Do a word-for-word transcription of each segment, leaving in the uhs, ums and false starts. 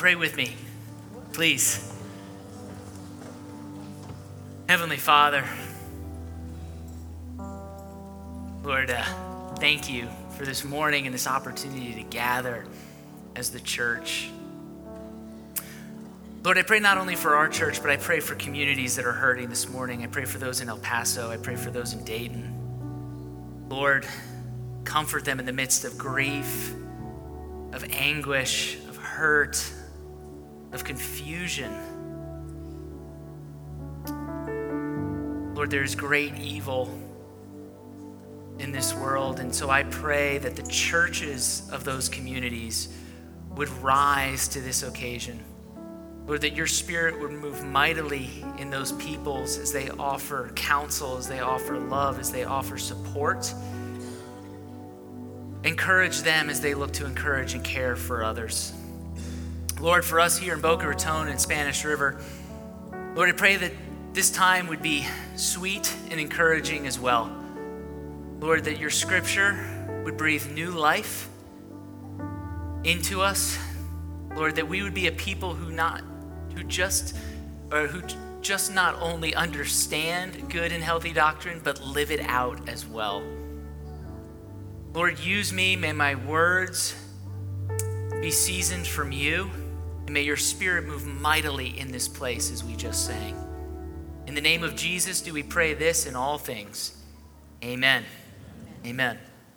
Pray with me, please. Heavenly Father, Lord, uh, thank you for this morning and this opportunity to gather as the church. Lord, I pray not only for our church, but I pray for communities that are hurting this morning. I pray for those in El Paso. I pray for those in Dayton. Lord, comfort them in the midst of grief, of anguish, of hurt, of confusion. Lord, there's great evil in this world, and so I pray that the churches of those communities would rise to this occasion. Lord, that your spirit would move mightily in those peoples as they offer counsel, as they offer love, as they offer support. Encourage them as they look to encourage and care for others. Lord, for us here in Boca Raton and Spanish River, Lord, I pray that this time would be sweet and encouraging as well. Lord, that your scripture would breathe new life into us. Lord, that we would be a people who not, who just, or who just not only understand good and healthy doctrine, but live it out as well. Lord, use me. May my words be seasoned from you. And may your spirit move mightily in this place as we just sang. In the name of Jesus, do we pray this in all things. Amen. Amen.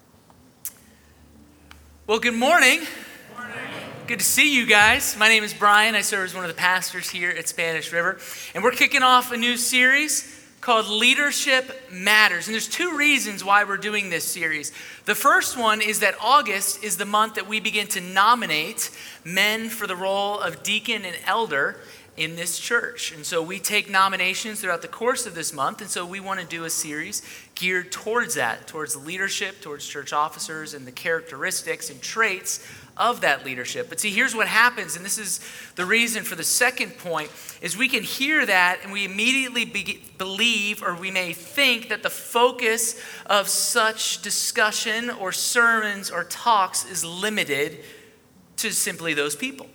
Well, good morning. Good morning. Good to see you guys. My name is Brian. I serve as one of the pastors here at Spanish River. And we're kicking off a new series called Leadership Matters. And there's two reasons why we're doing this series. The first one is that August is the month that we begin to nominate men for the role of deacon and elder in this church. And so we take nominations throughout the course of this month. And so we want to do a series geared towards that, towards leadership, towards church officers and the characteristics and traits of that leadership. But see, here's what happens, and this is the reason for the second point, is we can hear that and we immediately be- believe, or we may think that the focus of such discussion or sermons or talks is limited to simply those people.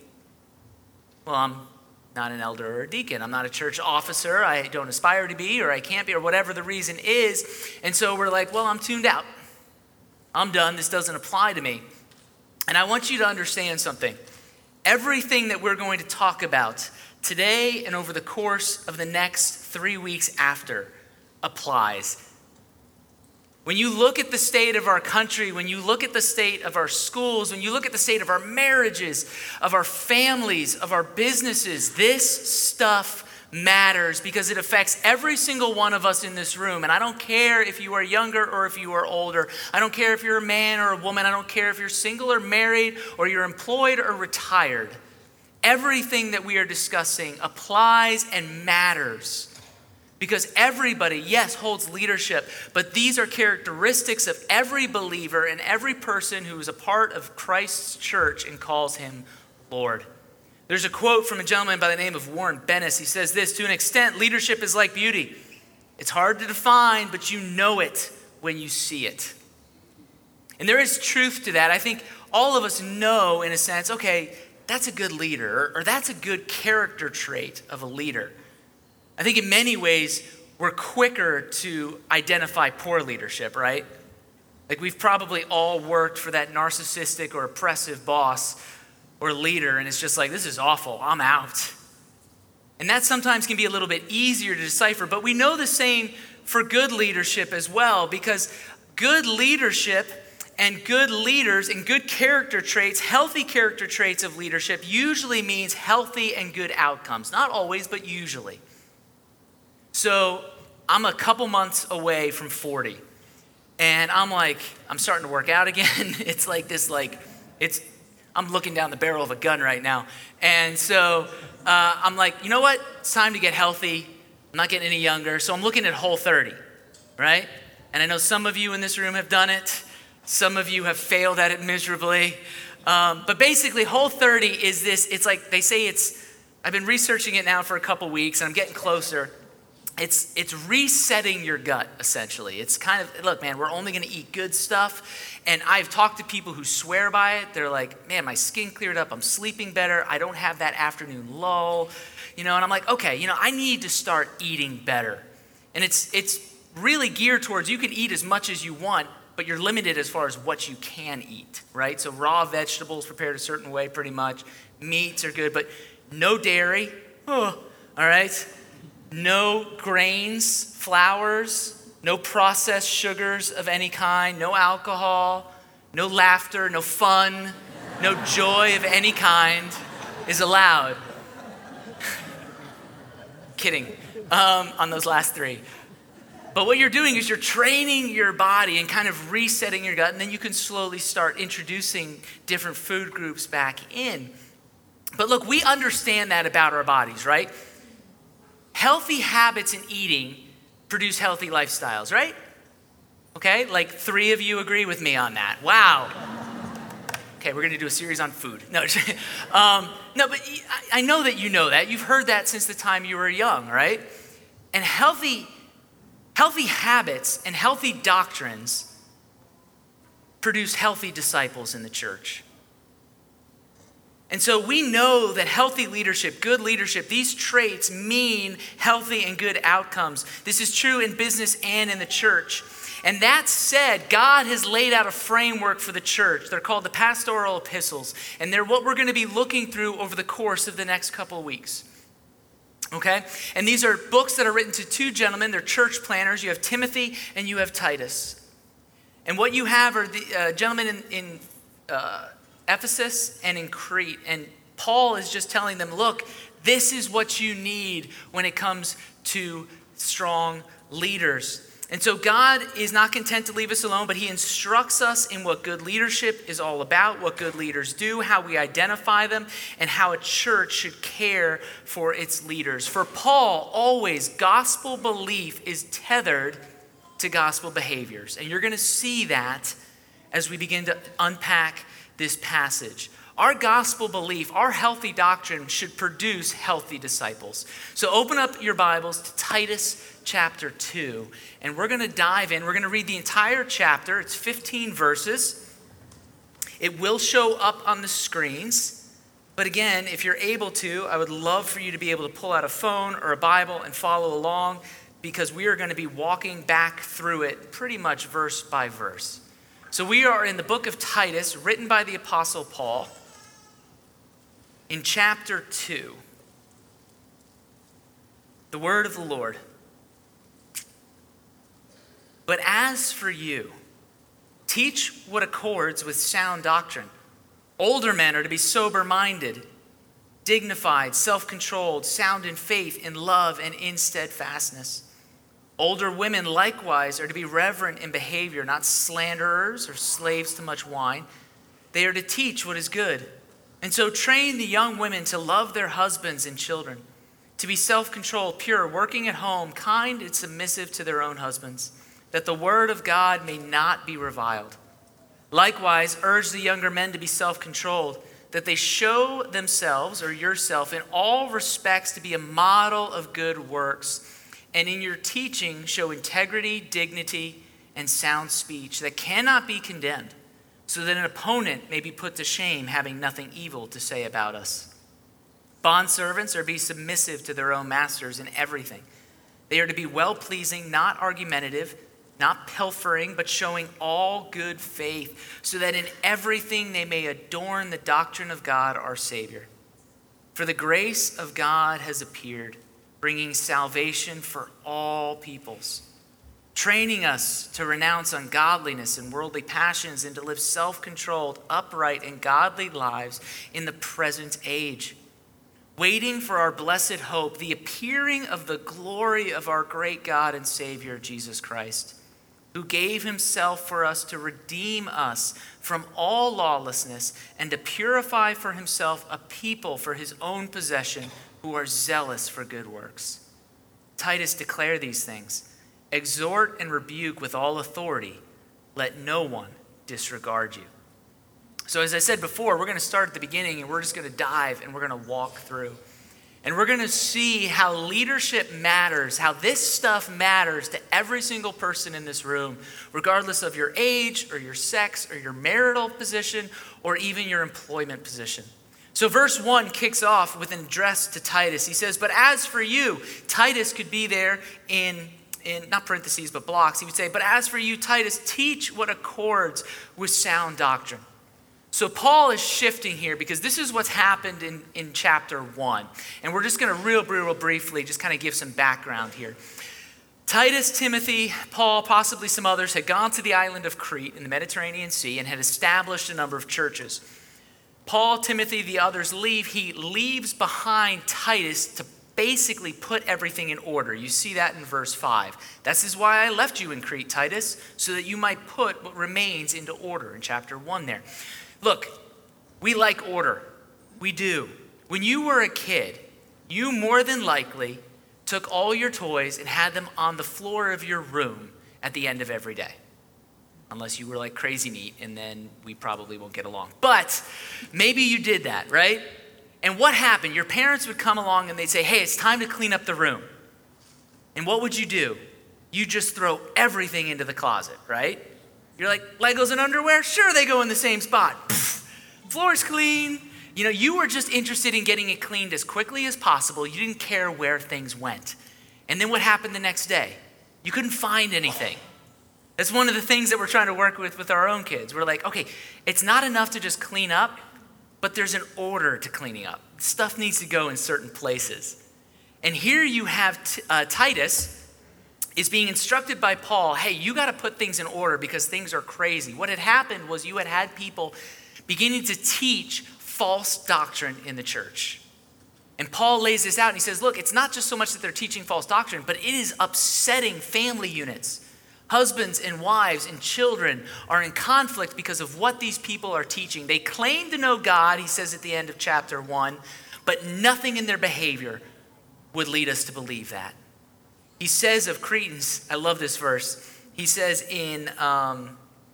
Well, I'm not an elder or a deacon. I'm not a church officer. I don't aspire to be, or I can't be, or whatever the reason is. And so we're like, well, I'm tuned out. I'm done. This doesn't apply to me. And I want you to understand something. Everything that we're going to talk about today and over the course of the next three weeks after applies. When you look at the state of our country, when you look at the state of our schools, when you look at the state of our marriages, of our families, of our businesses, this stuff matters because it affects every single one of us in this room. And I don't care if you are younger or if you are older. I don't care if you're a man or a woman. I don't care if you're single or married or you're employed or retired. Everything that we are discussing applies and matters because everybody, yes, holds leadership, but these are characteristics of every believer and every person who is a part of Christ's church and calls him Lord. There's a quote from a gentleman by the name of Warren Bennis. He says this: to an extent, leadership is like beauty. It's hard to define, but you know it when you see it. And there is truth to that. I think all of us know, in a sense, okay, that's a good leader, or that's a good character trait of a leader. I think in many ways, we're quicker to identify poor leadership, right? Like we've probably all worked for that narcissistic or oppressive boss or leader, and it's just like, this is awful, I'm out. And that sometimes can be a little bit easier to decipher, but we know the same for good leadership as well, because good leadership and good leaders and good character traits, healthy character traits of leadership usually means healthy and good outcomes. Not always, but usually. So I'm a couple months away from forty, and I'm like, I'm starting to work out again. It's like this, like, it's, I'm looking down the barrel of a gun right now. And so uh, I'm like, you know what? It's time to get healthy. I'm not getting any younger. So I'm looking at Whole thirty, right? And I know some of you in this room have done it. Some of you have failed at it miserably. Um, but basically, Whole thirty is this, it's like, they say it's, I've been researching it now for a couple weeks, and I'm getting closer. It's it's resetting your gut, essentially. It's kind of, look, man, we're only going to eat good stuff. And I've talked to people who swear by it. They're like, man, my skin cleared up. I'm sleeping better. I don't have that afternoon lull. You know, and I'm like, okay, you know, I need to start eating better. And it's it's really geared towards, you can eat as much as you want, but you're limited as far as what you can eat, right? So raw vegetables prepared a certain way, pretty much. Meats are good, but no dairy. Oh, all right. No grains, flours, no processed sugars of any kind, no alcohol, no laughter, no fun, no joy of any kind is allowed. Kidding, um, on those last three. But what you're doing is you're training your body and kind of resetting your gut, and then you can slowly start introducing different food groups back in. But look, we understand that about our bodies, right? Healthy habits in eating produce healthy lifestyles, right? Okay, like three of you agree with me on that. Wow. Okay, we're going to do a series on food. No, um, no, but I know that you know that. You've heard that since the time you were young, right? And healthy, healthy habits and healthy doctrines produce healthy disciples in the church. And so we know that healthy leadership, good leadership, these traits mean healthy and good outcomes. This is true in business and in the church. And that said, God has laid out a framework for the church. They're called the pastoral epistles. And they're what we're going to be looking through over the course of the next couple of weeks. Okay? And these are books that are written to two gentlemen. They're church planners. You have Timothy and you have Titus. And what you have are the uh, gentlemen in... in uh, Ephesus and in Crete. And Paul is just telling them, look, this is what you need when it comes to strong leaders. And so God is not content to leave us alone, but he instructs us in what good leadership is all about, what good leaders do, how we identify them, and how a church should care for its leaders. For Paul, always gospel belief is tethered to gospel behaviors. And you're going to see that as we begin to unpack this passage. Our gospel belief, our healthy doctrine should produce healthy disciples. So open up your Bibles to Titus chapter two, and we're going to dive in. We're going to read the entire chapter. It's fifteen verses. It will show up on the screens. But again, if you're able to, I would love for you to be able to pull out a phone or a Bible and follow along, because we are going to be walking back through it pretty much verse by verse. So we are in the book of Titus, written by the Apostle Paul, in chapter two. The word of the Lord. But as for you, teach what accords with sound doctrine. Older men are to be sober-minded, dignified, self-controlled, sound in faith, in love, and in steadfastness. Older women likewise are to be reverent in behavior, not slanderers or slaves to much wine. They are to teach what is good. And so train the young women to love their husbands and children, to be self-controlled, pure, working at home, kind and submissive to their own husbands, that the word of God may not be reviled. Likewise, urge the younger men to be self-controlled, that they show themselves or yourself in all respects to be a model of good works, and in your teaching show integrity, dignity, and sound speech that cannot be condemned, so that an opponent may be put to shame, having nothing evil to say about us. Bondservants are to be submissive to their own masters in everything. They are to be well-pleasing, not argumentative, not pilfering, but showing all good faith, so that in everything they may adorn the doctrine of God our Savior. For the grace of God has appeared, bringing salvation for all peoples, training us to renounce ungodliness and worldly passions and to live self-controlled, upright, and godly lives in the present age, waiting for our blessed hope, the appearing of the glory of our great God and Savior, Jesus Christ, who gave himself for us to redeem us from all lawlessness and to purify for himself a people for his own possession who are zealous for good works. Titus, declare these things. Exhort and rebuke with all authority. Let no one disregard you. So as I said before, we're going to start at the beginning and we're just going to dive and we're going to walk through. And we're going to see how leadership matters, how this stuff matters to every single person in this room, regardless of your age or your sex or your marital position or even your employment position. So verse one kicks off with an address to Titus. He says, but as for you, Titus could be there in, in not parentheses, but blocks. He would say, but as for you, Titus, teach what accords with sound doctrine. So Paul is shifting here because this is what's happened in, in chapter one. And we're just going to real, real briefly just kind of give some background here. Titus, Timothy, Paul, possibly some others had gone to the island of Crete in the Mediterranean Sea and had established a number of churches. Paul, Timothy, the others leave. He leaves behind Titus to basically put everything in order. You see that in verse five. This is why I left you in Crete, Titus, so that you might put what remains into order in chapter one there. Look, we like order. We do. When you were a kid, you more than likely took all your toys and had them on the floor of your room at the end of every day. Unless you were like crazy neat, and then we probably won't get along. But maybe you did that, right? And what happened? Your parents would come along and they'd say, hey, it's time to clean up the room. And what would you do? You just throw everything into the closet, right? You're like, Legos and underwear? Sure, they go in the same spot. Pfft, floor's clean. You know, you were just interested in getting it cleaned as quickly as possible. You didn't care where things went. And then what happened the next day? You couldn't find anything. That's one of the things that we're trying to work with with our own kids. We're like, okay, it's not enough to just clean up, but there's an order to cleaning up. Stuff needs to go in certain places. And here you have t- uh, Titus is being instructed by Paul, hey, you got to put things in order because things are crazy. What had happened was you had had people beginning to teach false doctrine in the church. And Paul lays this out and he says, look, it's not just so much that they're teaching false doctrine, but it is upsetting family units. Husbands and wives and children are in conflict because of what these people are teaching. They claim to know God, he says at the end of chapter one, but nothing in their behavior would lead us to believe that. He says of Cretans, I love this verse. He says in, um,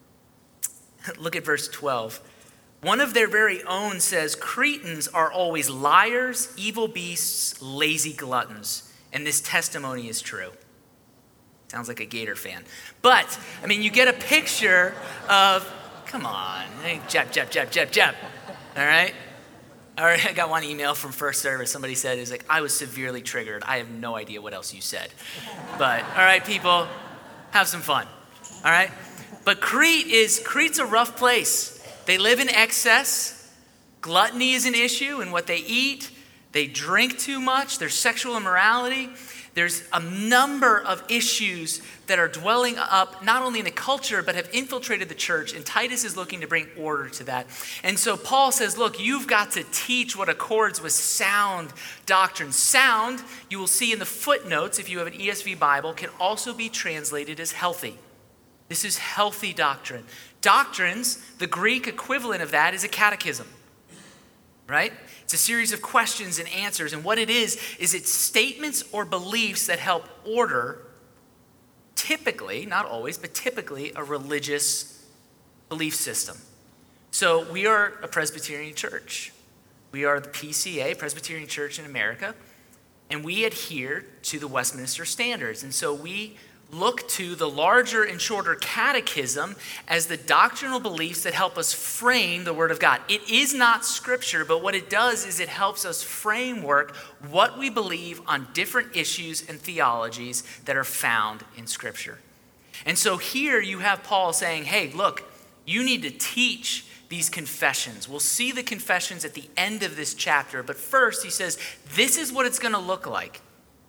look at verse twelve. One of their very own says, Cretans are always liars, evil beasts, lazy gluttons. And this testimony is true. Sounds like a Gator fan. But, I mean, you get a picture of, come on, jab, jab, jab, jab, jab. All right? All right, I got one email from First Service. Somebody said, it was like, I was severely triggered. I have no idea what else you said. But, all right, people, have some fun. All right? But Crete is, Crete's a rough place. They live in excess. Gluttony is an issue in what they eat. They drink too much. There's sexual immorality. There's a number of issues that are dwelling up not only in the culture, but have infiltrated the church. And Titus is looking to bring order to that. And so Paul says, look, you've got to teach what accords with sound doctrine. Sound, you will see in the footnotes, if you have an E S V Bible, can also be translated as healthy. This is healthy doctrine. Doctrines, the Greek equivalent of that is a catechism, right? It's a series of questions and answers. And what it is, is it's statements or beliefs that help order, typically, not always, but typically a religious belief system. So we are a Presbyterian church. We are the P C A, Presbyterian Church in America, and we adhere to the Westminster Standards. And so we look to the larger and shorter catechism as the doctrinal beliefs that help us frame the Word of God. It is not Scripture, but what it does is it helps us framework what we believe on different issues and theologies that are found in Scripture. And so here you have Paul saying, hey, look, you need to teach these confessions. We'll see the confessions at the end of this chapter, but first he says, this is what it's going to look like.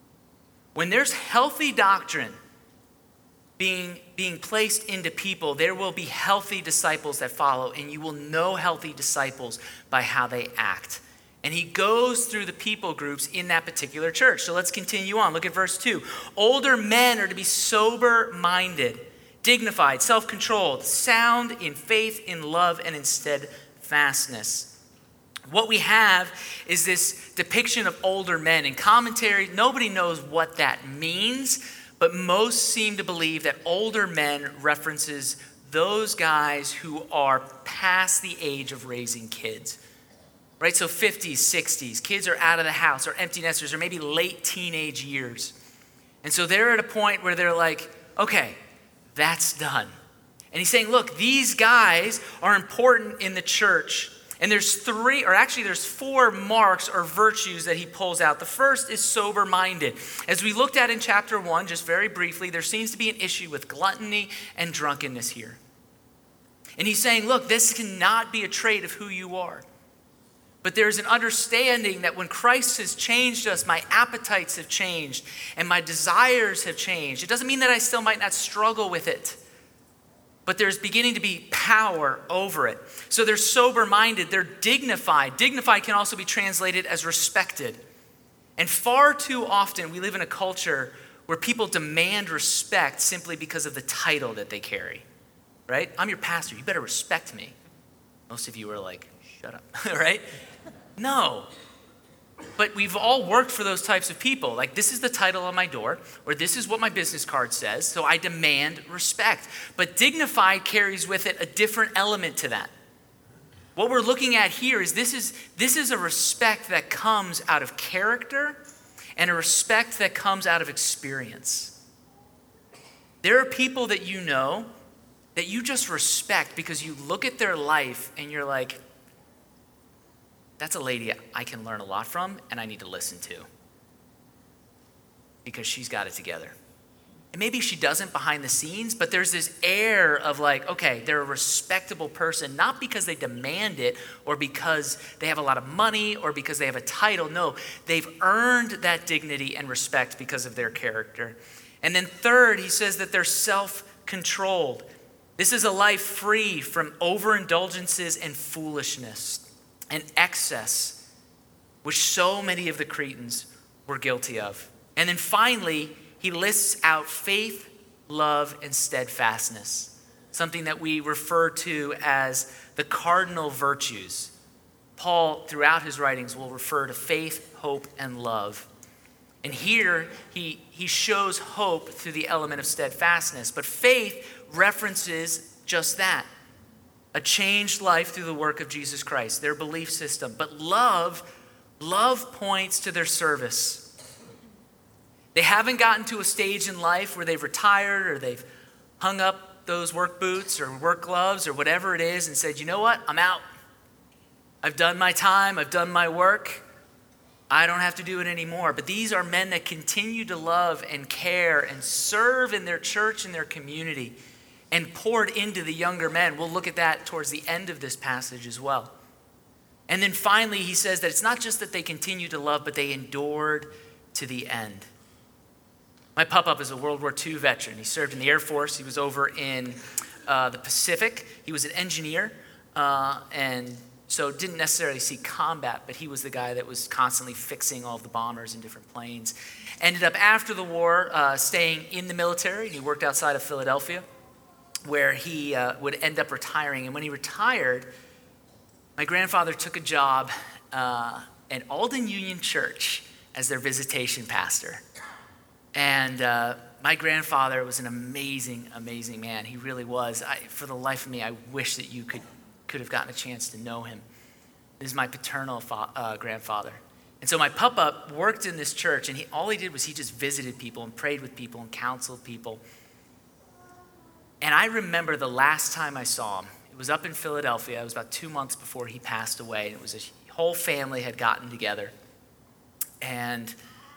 When there's healthy doctrine Being, being placed into people, there will be healthy disciples that follow, and you will know healthy disciples by how they act. And he goes through the people groups in that particular church. So let's continue on. Look at verse two. Older men are to be sober-minded, dignified, self-controlled, sound in faith, in love, and in steadfastness. What we have is this depiction of older men. In commentary, nobody knows what that means, but most seem to believe that older men references those guys who are past the age of raising kids. right? So fifties, sixties, kids are out of the house or empty nesters or maybe late teenage years. And so they're at a point where they're like, okay, that's done. And he's saying, look, these guys are important in the church. And there's three, or actually there's four marks or virtues that he pulls out. The first is sober-minded. As we looked at in chapter one, just very briefly, there seems to be an issue with gluttony and drunkenness here. And he's saying, look, this cannot be a trait of who you are. But there's an understanding that when Christ has changed us, my appetites have changed and my desires have changed. It doesn't mean that I still might not struggle with it, but there's beginning to be power over it. So they're sober-minded, they're dignified. Dignified can also be translated as respected. And far too often we live in a culture where people demand respect simply because of the title that they carry, right? I'm your pastor, you better respect me. Most of you are like, shut up, right? No. But we've all worked for those types of people. Like, this is the title on my door, or this is what my business card says, so I demand respect. But dignified carries with it a different element to that. What we're looking at here is this is this is a respect that comes out of character and a respect that comes out of experience. There are people that you know that you just respect because you look at their life and you're like, that's a lady I can learn a lot from and I need to listen to because she's got it together. And maybe she doesn't behind the scenes, but there's this air of like, okay, they're a respectable person, not because they demand it or because they have a lot of money or because they have a title. No, they've earned that dignity and respect because of their character. And then third, he says that they're self-controlled. This is a life free from overindulgences and foolishness and excess, which so many of the Cretans were guilty of. And then finally, he lists out faith, love, and steadfastness, something that we refer to as the cardinal virtues. Paul, throughout his writings, will refer to faith, hope, and love. And here, he, he shows hope through the element of steadfastness. But faith references just that. A changed life through the work of Jesus Christ, their belief system. But love, love points to their service. They haven't gotten to a stage in life where they've retired or they've hung up those work boots or work gloves or whatever it is and said, you know what, I'm out. I've done my time, I've done my work. I don't have to do it anymore. But these are men that continue to love and care and serve in their church and their community and poured into the younger men. We'll look at that towards the end of this passage as well. And then finally, he says that it's not just that they continue to love, but they endured to the end. My pop-up is a World War Two veteran. He served in the Air Force. He was over in uh, the Pacific. He was an engineer, uh, and so didn't necessarily see combat, but he was the guy that was constantly fixing all of the bombers and different planes. Ended up after the war uh, staying in the military, and he worked outside of Philadelphia, where he uh, would end up retiring. And when he retired, my grandfather took a job uh, at Alden Union Church as their visitation pastor. And uh, my grandfather was an amazing, amazing man. He really was. I, for the life of me, I wish that you could, could have gotten a chance to know him. This is my paternal fa- uh, grandfather. And so my pop-up worked in this church, and he, all he did was he just visited people and prayed with people and counseled people. And I remember the last time I saw him, it was up in Philadelphia. It was about two months before he passed away. It was a whole family had gotten together. And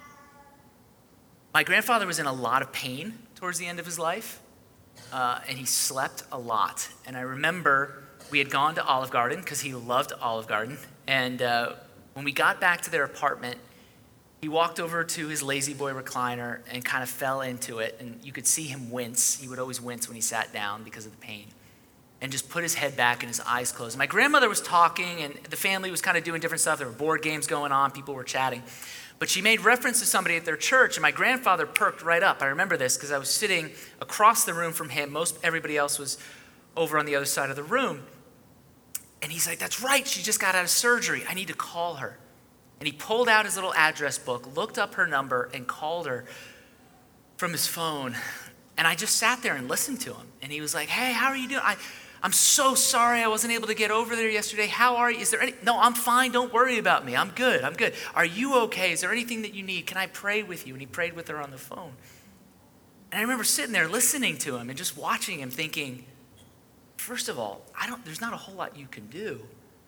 my grandfather was in a lot of pain towards the end of his life, uh, and he slept a lot. And I remember we had gone to Olive Garden because he loved Olive Garden. And uh, when we got back to their apartment, he walked over to his Lazy Boy recliner and kind of fell into it. And you could see him wince. He would always wince when he sat down because of the pain. And just put his head back and his eyes closed. My grandmother was talking, and the family was kind of doing different stuff. There were board games going on. People were chatting. But she made reference to somebody at their church, and my grandfather perked right up. I remember this because I was sitting across the room from him. Most everybody else was over on the other side of the room. And he's like, that's right. She just got out of surgery. I need to call her. And he pulled out his little address book, looked up her number, and called her from his phone. And I just sat there and listened to him. And he was like, hey, how are you doing? I, I'm so sorry I wasn't able to get over there yesterday. How are you? Is there any? No, I'm fine. Don't worry about me. I'm good. I'm good. Are you okay? Is there anything that you need? Can I pray with you? And he prayed with her on the phone. And I remember sitting there listening to him and just watching him thinking, first of all, I don't, there's not a whole lot you can do.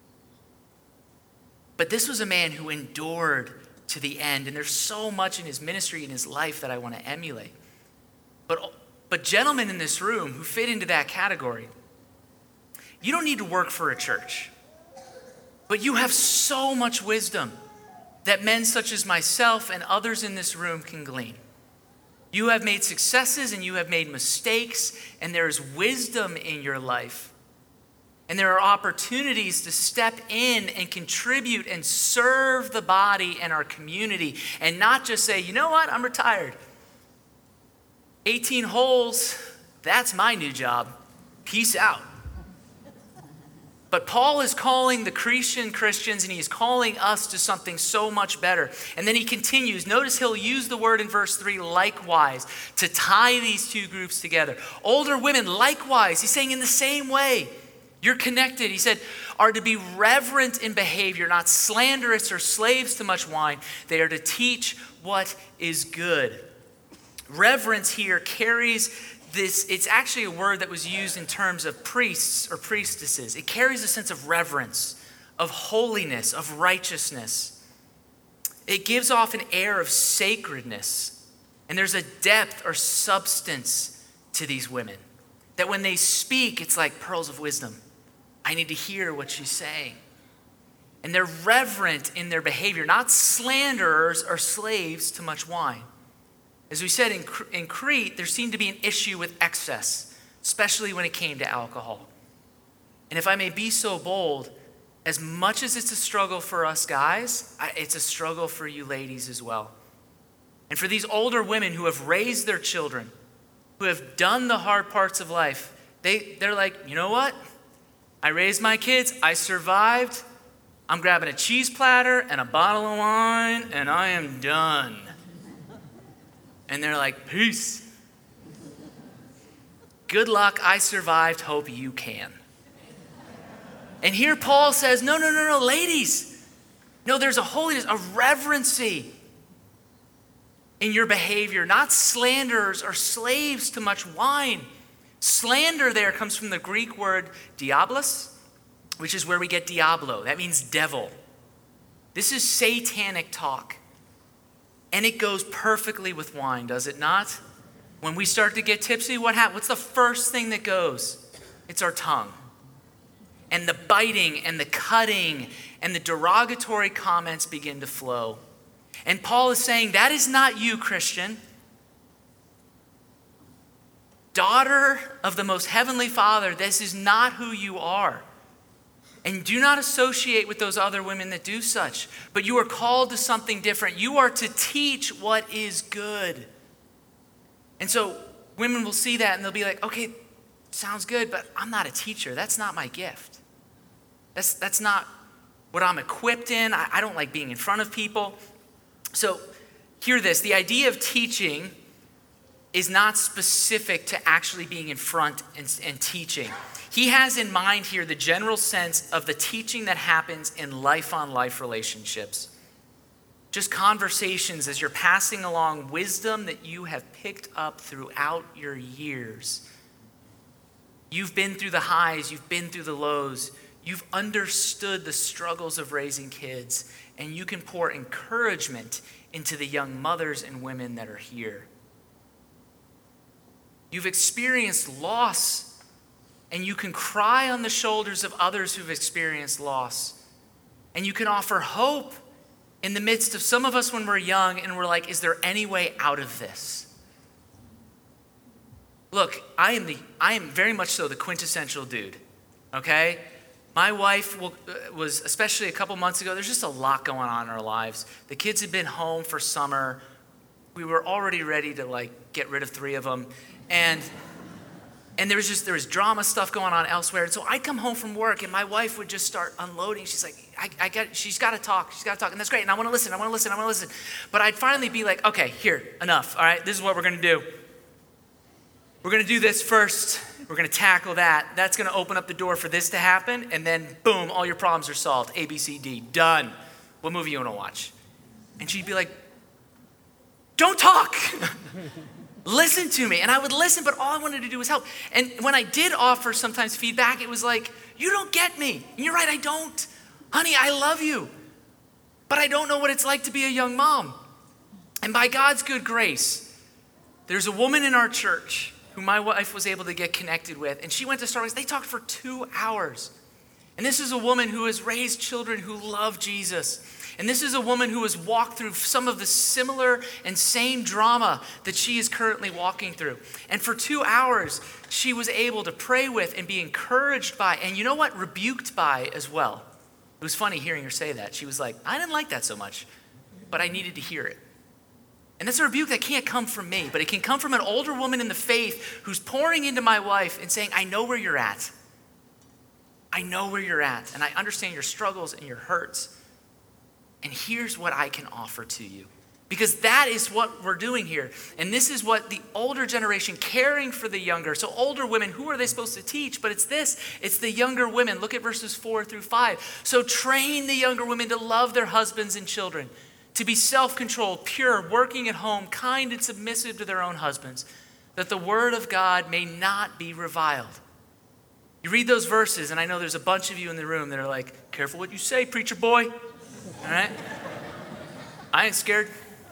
But this was a man who endured to the end. And there's so much in his ministry and his life that I want to emulate. But, but gentlemen in this room who fit into that category, you don't need to work for a church. But you have so much wisdom that men such as myself and others in this room can glean. You have made successes and you have made mistakes, and there is wisdom in your life. And there are opportunities to step in and contribute and serve the body and our community, and not just say, you know what, I'm retired. eighteen holes, that's my new job. Peace out. But Paul is calling the Cretan Christians, and he's calling us to something so much better. And then he continues. Notice he'll use the word in verse three, likewise, to tie these two groups together. Older women, likewise. He's saying in the same way, you're connected. He said, are to be reverent in behavior, not slanderous or slaves to much wine. They are to teach what is good. Reverence here carries this, it's actually a word that was used in terms of priests or priestesses. It carries a sense of reverence, of holiness, of righteousness. It gives off an air of sacredness. And there's a depth or substance to these women that when they speak, it's like pearls of wisdom. I need to hear what she's saying. And they're reverent in their behavior, not slanderers or slaves to much wine. As we said, in, in Crete, there seemed to be an issue with excess, especially when it came to alcohol. And if I may be so bold, as much as it's a struggle for us guys, it's a struggle for you ladies as well. And for these older women who have raised their children, who have done the hard parts of life, they, they're like, you know what? I raised my kids, I survived, I'm grabbing a cheese platter and a bottle of wine, and I am done. And they're like, peace. Good luck, I survived, hope you can. And here Paul says, no, no, no, no, ladies. No, there's a holiness, a reverency in your behavior, not slanderers or slaves to much wine. Slander there comes from the Greek word diabolos, which is where we get diablo. That means devil. This is satanic talk. And it goes perfectly with wine, does it not? When we start to get tipsy, what happens? What's the first thing that goes? It's our tongue. And the biting and the cutting and the derogatory comments begin to flow. And Paul is saying, that is not you, Christian. Daughter of the most heavenly Father, this is not who you are. And do not associate with those other women that do such. But you are called to something different. You are to teach what is good. And so women will see that and they'll be like, okay, sounds good, but I'm not a teacher. That's not my gift. That's, that's not what I'm equipped in. I, I don't like being in front of people. So hear this. The idea of teaching is not specific to actually being in front and, and teaching. He has in mind here the general sense of the teaching that happens in life-on-life relationships. Just conversations as you're passing along wisdom that you have picked up throughout your years. You've been through the highs, you've been through the lows, you've understood the struggles of raising kids, and you can pour encouragement into the young mothers and women that are here. You've experienced loss, and you can cry on the shoulders of others who've experienced loss. And you can offer hope in the midst of some of us when we're young and we're like, is there any way out of this? Look, I am the I am very much so the quintessential dude, okay? My wife will, uh, was, especially a couple months ago, there's just a lot going on in our lives. The kids had been home for summer. We were already ready to like get rid of three of them. And And there was just, there was drama stuff going on elsewhere. And so I'd come home from work and my wife would just start unloading. She's like, I, I get, she's got to talk. She's got to talk. And that's great. And I want to listen. I want to listen. I want to listen. But I'd finally be like, okay, here, enough. All right, this is what we're going to do. we're going to do this first. We're going to tackle that. That's going to open up the door for this to happen. And then, boom, all your problems are solved. A, B, C, D, done. What movie you want to watch? And she'd be like, don't talk. Listen to me. And I would listen, but all I wanted to do was help. And when I did offer sometimes feedback, it was like, you don't get me. And you're right, I don't. Honey, I love you. But I don't know what it's like to be a young mom. And by God's good grace, there's a woman in our church who my wife was able to get connected with. And she went to Starbucks. They talked for two hours. And this is a woman who has raised children who love Jesus. And this is a woman who has walked through some of the similar and same drama that she is currently walking through. And for two hours, she was able to pray with and be encouraged by, and you know what? Rebuked by as well. It was funny hearing her say that. She was like, I didn't like that so much, but I needed to hear it. And that's a rebuke that can't come from me, but it can come from an older woman in the faith who's pouring into my wife and saying, I know where you're at. I know where you're at, and I understand your struggles and your hurts. And here's what I can offer to you. Because that is what we're doing here. And this is what the older generation caring for the younger. So older women, who are they supposed to teach? But it's this, it's the younger women. Look at verses four through five. So train the younger women to love their husbands and children, to be self-controlled, pure, working at home, kind and submissive to their own husbands, that the word of God may not be reviled. You read those verses, and I know there's a bunch of you in the room that are like, careful what you say, preacher boy. All right? I ain't scared.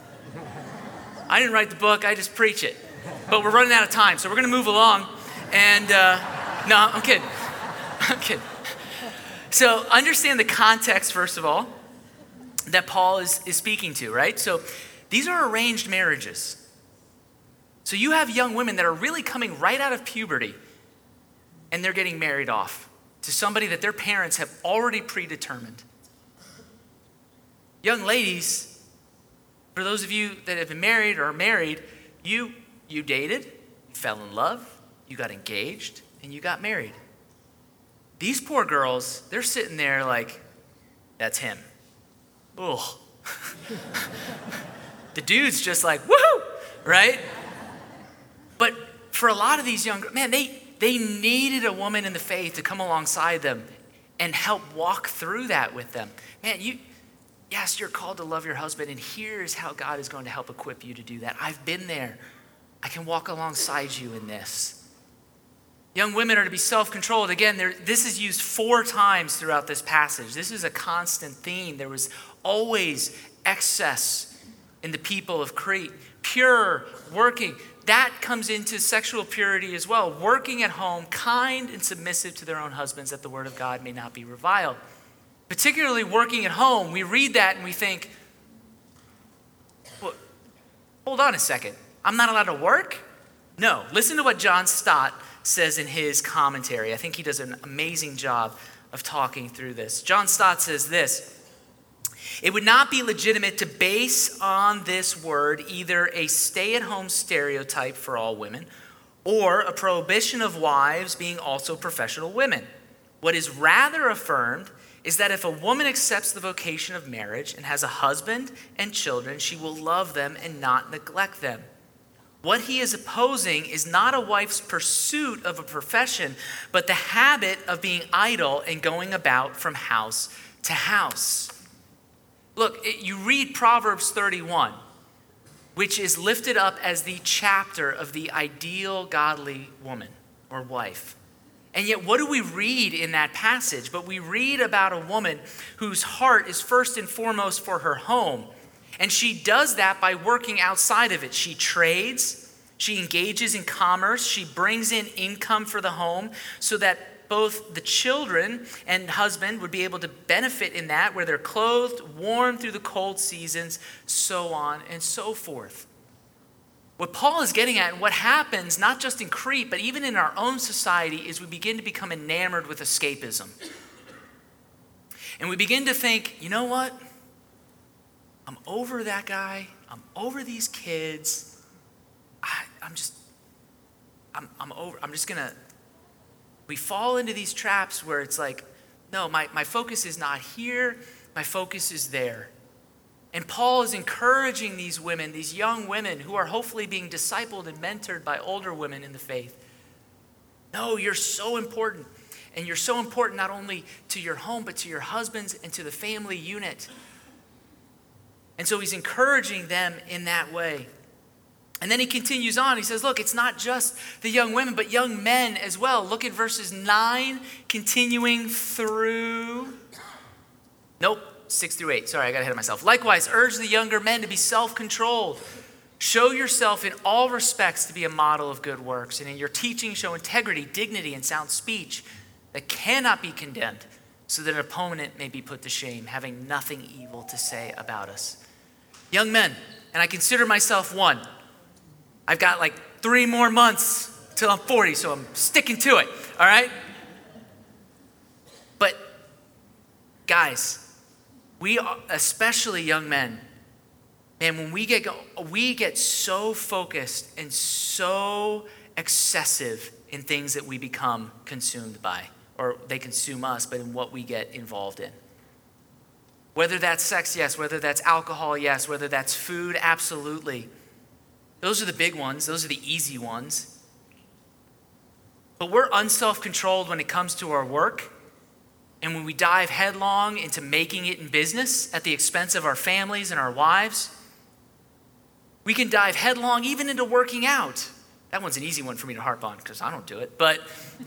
I didn't write the book, I just preach it. But we're running out of time, so we're going to move along. And, uh, no, I'm kidding. I'm kidding. So understand the context, first of all, that Paul is, is speaking to, right? So these are arranged marriages. So you have young women that are really coming right out of puberty, and they're getting married off to somebody that their parents have already predetermined. Young ladies, for those of you that have been married or are married, you, you dated, you fell in love, you got engaged, and you got married. These poor girls, they're sitting there like, that's him. Ugh. The dude's just like, woohoo, right? But for a lot of these young girls, man, they, they needed a woman in the faith to come alongside them and help walk through that with them. Man, you, yes, you're called to love your husband, and here's how God is going to help equip you to do that. I've been there. I can walk alongside you in this. Young women are to be self-controlled. Again, there, this is used four times throughout this passage. This is a constant theme. There was always excess in the people of Crete. Pure, working. That comes into sexual purity as well. Working at home, kind and submissive to their own husbands, that the word of God may not be reviled. Particularly working at home, we read that and we think, well, hold on a second. I'm not allowed to work? No. Listen to what John Stott says in his commentary. I think he does an amazing job of talking through this. John Stott says this: it would not be legitimate to base on this word either a stay-at-home stereotype for all women or a prohibition of wives being also professional women. What is rather affirmed is that if a woman accepts the vocation of marriage and has a husband and children, she will love them and not neglect them. What he is opposing is not a wife's pursuit of a profession, but the habit of being idle and going about from house to house. Look, you read Proverbs thirty-one, which is lifted up as the chapter of the ideal godly woman or wife. And yet, what do we read in that passage? But we read about a woman whose heart is first and foremost for her home. And she does that by working outside of it. She trades, she engages in commerce, she brings in income for the home so that both the children and husband would be able to benefit in that, where they're clothed, warm through the cold seasons, so on and so forth. What Paul is getting at, and what happens not just in Crete, but even in our own society, is we begin to become enamored with escapism. And we begin to think, you know what? I'm over that guy. I'm over these kids. I, I'm just, I'm, I'm over, I'm just gonna, we fall into these traps where it's like, no, my, my focus is not here. My focus is there. And Paul is encouraging these women, these young women who are hopefully being discipled and mentored by older women in the faith. No, you're so important. And you're so important not only to your home, but to your husbands and to the family unit. And so he's encouraging them in that way. And then he continues on. He says, look, it's not just the young women, but young men as well. Look at verses nine, continuing through... Nope, six through eight. Sorry, I got ahead of myself. Likewise, urge the younger men to be self-controlled. Show yourself in all respects to be a model of good works. And in your teaching, show integrity, dignity, and sound speech that cannot be condemned, so that an opponent may be put to shame, having nothing evil to say about us. Young men, and I consider myself one. I've got like three more months till I'm forty, so I'm sticking to it, all right? But guys, we, are, especially young men, man, when we get, we get so focused and so excessive in things that we become consumed by, or they consume us, but in what we get involved in. Whether that's sex, yes. Whether that's alcohol, yes. Whether that's food, absolutely. Those are the big ones. Those are the easy ones. But we're unself-controlled when it comes to our work. And when we dive headlong into making it in business at the expense of our families and our wives, we can dive headlong even into working out. That one's an easy one for me to harp on because I don't do it. But...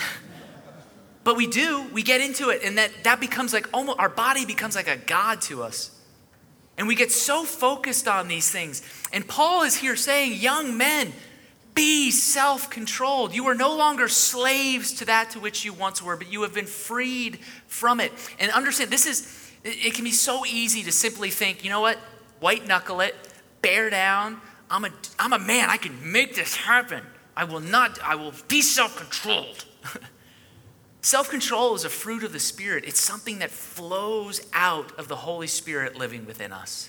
But we do, we get into it, and that, that becomes like, almost, our body becomes like a god to us. And we get so focused on these things. And Paul is here saying, young men, be self-controlled. You are no longer slaves to that to which you once were, but you have been freed from it. And understand, this is, it can be so easy to simply think, you know what, white knuckle it, bear down. I'm a, I'm a man, I can make this happen. I will not, I will be self-controlled. Self-control is a fruit of the Spirit. It's something that flows out of the Holy Spirit living within us.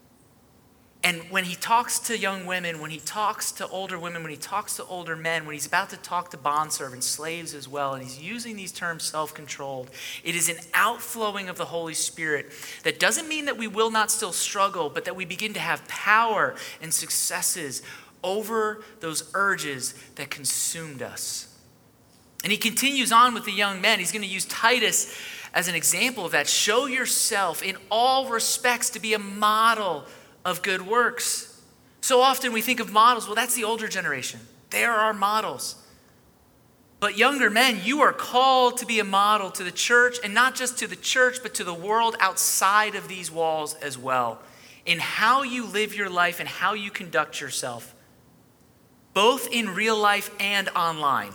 And when he talks to young women, when he talks to older women, when he talks to older men, when he's about to talk to bondservants, slaves as well, and he's using these terms self-controlled, it is an outflowing of the Holy Spirit that doesn't mean that we will not still struggle, but that we begin to have power and successes over those urges that consumed us. And he continues on with the young men. He's going to use Titus as an example of that. Show yourself in all respects to be a model of good works. So often we think of models, well, that's the older generation. They're our models. But younger men, you are called to be a model to the church, and not just to the church, but to the world outside of these walls as well, in how you live your life and how you conduct yourself, both in real life and online.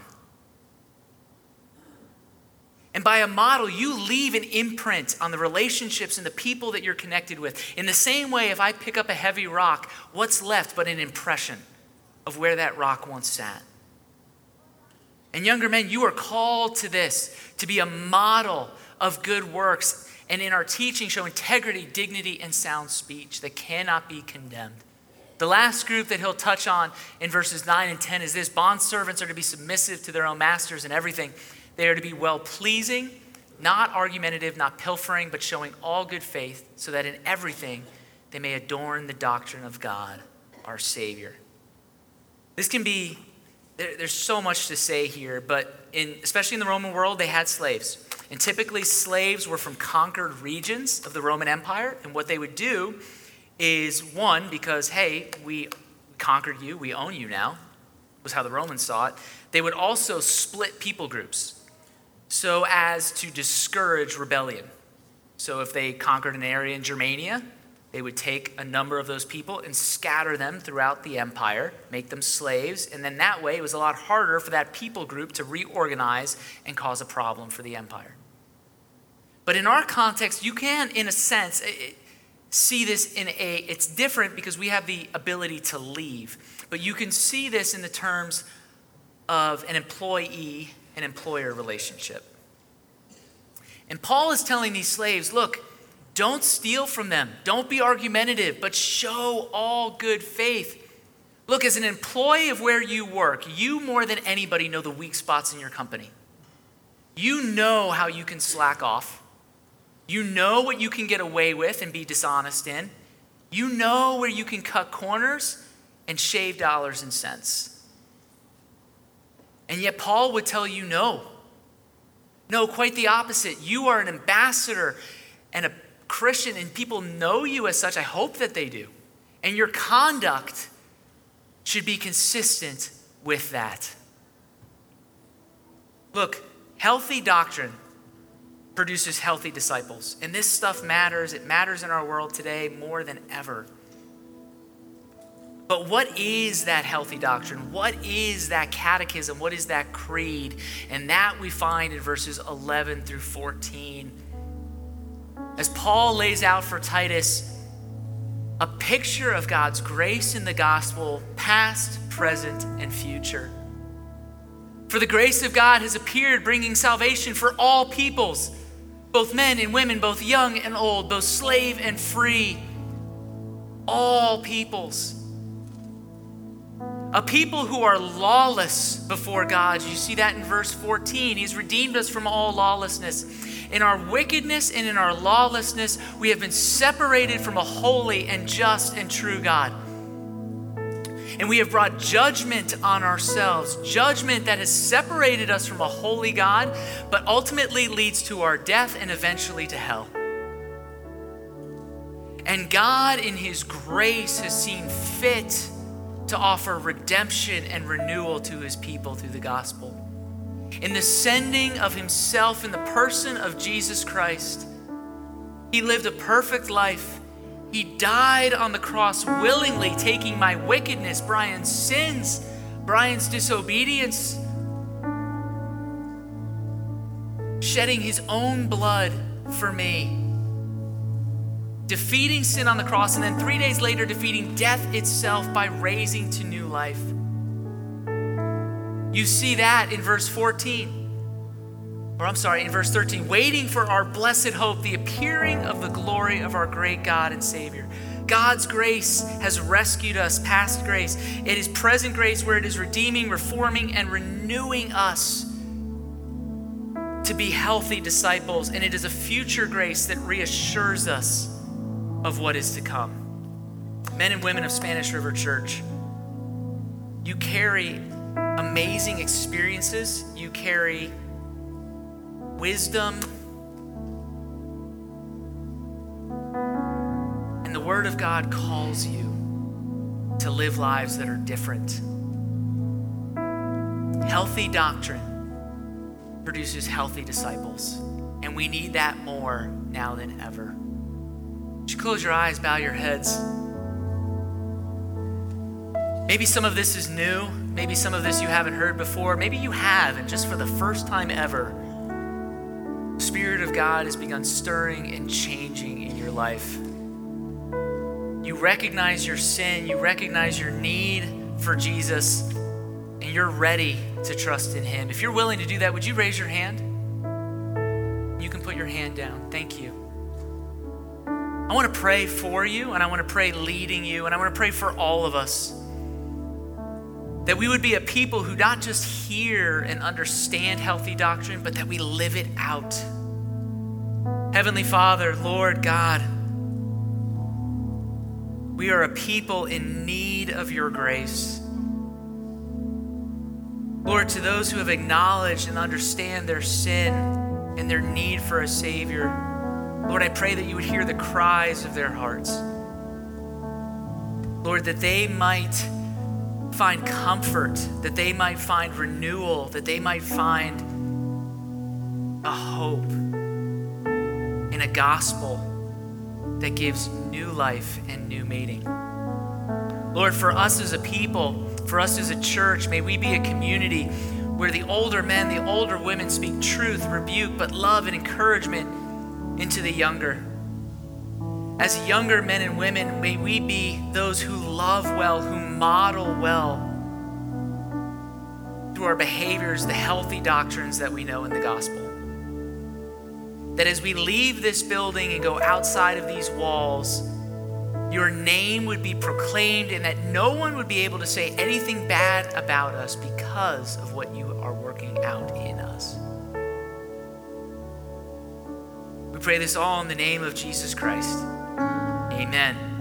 And by a model, you leave an imprint on the relationships and the people that you're connected with. In the same way, if I pick up a heavy rock, what's left but an impression of where that rock once sat? And younger men, you are called to this, to be a model of good works. And in our teaching, show integrity, dignity, and sound speech that cannot be condemned. The last group that he'll touch on in verses nine and ten is this. Bondservants are to be submissive to their own masters in everything. They are to be well-pleasing, not argumentative, not pilfering, but showing all good faith, so that in everything they may adorn the doctrine of God, our Savior. This can be, there, there's so much to say here, but in, especially in the Roman world, they had slaves. And typically slaves were from conquered regions of the Roman Empire. And what they would do is, one, because, hey, we conquered you, we own you now, was how the Romans saw it. They would also split people groups so as to discourage rebellion. So if they conquered an area in Germania, they would take a number of those people and scatter them throughout the empire, make them slaves, and then that way it was a lot harder for that people group to reorganize and cause a problem for the empire. But in our context, you can, in a sense, see this in a, it's different because we have the ability to leave, but you can see this in the terms of an employee and employer relationship. And Paul is telling these slaves, look, don't steal from them. Don't be argumentative, but show all good faith. Look, as an employee of where you work, you more than anybody know the weak spots in your company. You know how you can slack off. You know what you can get away with and be dishonest in. You know where you can cut corners and shave dollars and cents. And yet Paul would tell you no. No, quite the opposite. You are an ambassador and a Christian, and people know you as such. I hope that they do. And your conduct should be consistent with that. Look, healthy doctrine produces healthy disciples. And this stuff matters. It matters in our world today more than ever. But what is that healthy doctrine? What is that catechism? What is that creed? And that we find in verses eleven through fourteen. As Paul lays out for Titus a picture of God's grace in the gospel, past, present, and future. For the grace of God has appeared, bringing salvation for all peoples, both men and women, both young and old, both slave and free, all peoples. A people who are lawless before God. You see that in verse fourteen. He's redeemed us from all lawlessness. In our wickedness and in our lawlessness, we have been separated from a holy and just and true God. And we have brought judgment on ourselves, judgment that has separated us from a holy God, but ultimately leads to our death and eventually to hell. And God, in his grace, has seen fit to offer redemption and renewal to his people through the gospel. In the sending of himself in the person of Jesus Christ, he lived a perfect life. He died on the cross willingly, taking my wickedness, Brian's sins, Brian's disobedience, shedding his own blood for me, defeating sin on the cross, and then three days later defeating death itself by raising to new life. You see that in verse fourteen, or I'm sorry, in verse thirteen, waiting for our blessed hope, the appearing of the glory of our great God and Savior. God's grace has rescued us, past grace. It is present grace where it is redeeming, reforming, and renewing us to be healthy disciples. And it is a future grace that reassures us of what is to come. Men and women of Spanish River Church, you carry amazing experiences. You carry wisdom. And the Word of God calls you to live lives that are different. Healthy doctrine produces healthy disciples. And we need that more now than ever. Would you close your eyes, bow your heads? Maybe some of this is new. Maybe some of this you haven't heard before. Maybe you have, and just for the first time ever, the Spirit of God has begun stirring and changing in your life. You recognize your sin, you recognize your need for Jesus, and you're ready to trust in him. If you're willing to do that, would you raise your hand? You can put your hand down. Thank you. I want to pray for you, and I want to pray leading you, and I want to pray for all of us. That we would be a people who not just hear and understand healthy doctrine, but that we live it out. Heavenly Father, Lord God, we are a people in need of your grace. Lord, to those who have acknowledged and understand their sin and their need for a Savior, Lord, I pray that you would hear the cries of their hearts. Lord, that they might find comfort, that they might find renewal, that they might find a hope in a gospel that gives new life and new meaning. Lord, for us as a people, for us as a church, may we be a community where the older men, the older women speak truth, rebuke, but love and encouragement into the younger. As younger men and women, may we be those who love well, who model well through our behaviors, the healthy doctrines that we know in the gospel. That as we leave this building and go outside of these walls, your name would be proclaimed and that no one would be able to say anything bad about us because of what you are working out in us. We pray this all in the name of Jesus Christ. Amen.